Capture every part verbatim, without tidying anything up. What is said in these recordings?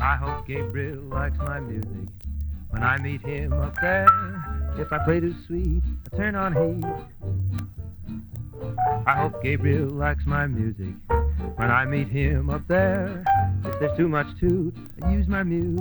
I hope Gabriel likes my music when I meet him up there. If I play too sweet, I turn on heat. I hope Gabriel likes my music when I meet him up there. If there's too much toot, I use my mute.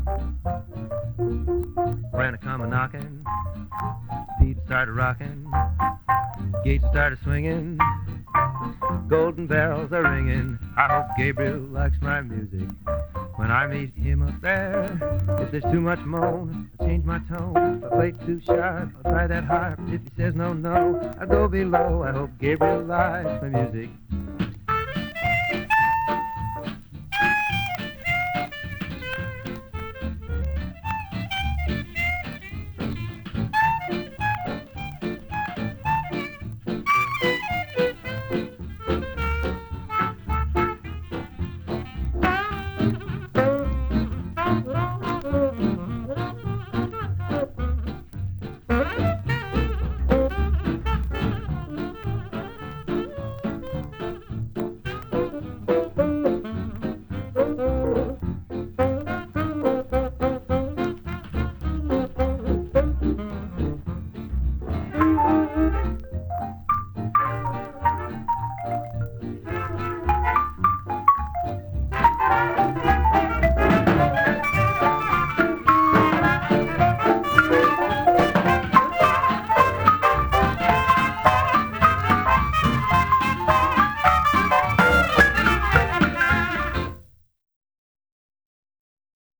When I come a knocking, people started rocking, gates started swinging, golden bells are ringing. I hope Gabriel likes my music when I meet him up there. If there's too much moan, I'll change my tone. If I play too sharp, I'll try that harp. If he says no, no, I'll go below. I hope Gabriel likes my music